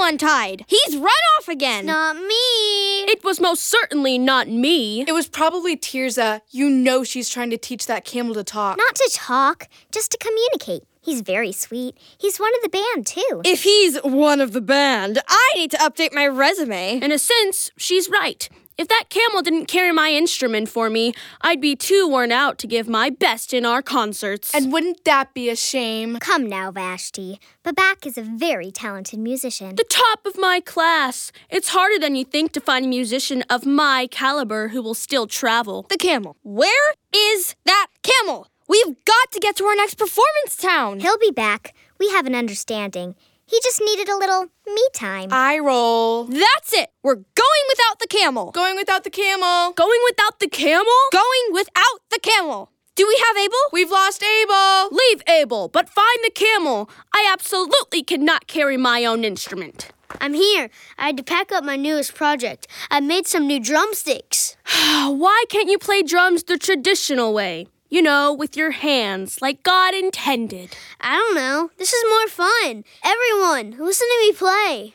untied. He's run off again. Not me. It was most certainly not me. It was probably Tirza. You know she's trying to teach that camel to talk. Not to talk, just to communicate. He's very sweet. He's one of the band, too. If he's one of the band, I need to update my resume. In a sense, she's right. If that camel didn't carry my instrument for me, I'd be too worn out to give my best in our concerts. And wouldn't that be a shame? Come now, Vashti. Babak is a very talented musician. The top of my class. It's harder than you think to find a musician of my caliber who will still travel. The camel. Where is that camel? We've got to get to our next performance town. He'll be back. We have an understanding. He just needed a little me time. I roll. That's it. We're going without the camel. Going without the camel. Going without the camel? Going without the camel. Do we have Abel? We've lost Abel. Leave Abel, but find the camel. I absolutely cannot carry my own instrument. I'm here. I had to pack up my newest project. I made some new drumsticks. Why can't you play drums the traditional way? You know, with your hands, like God intended. I don't know. This is more fun. Everyone, listen to me play.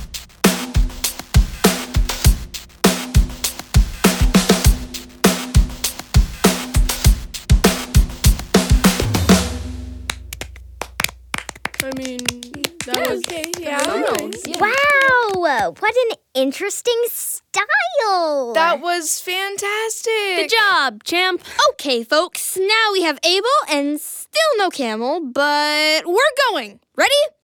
I mean, that was okay. Yeah. Wow! What an interesting style! That was fantastic. Good job, champ. Okay, folks. Now we have Abel and still no camel, but we're going. Ready?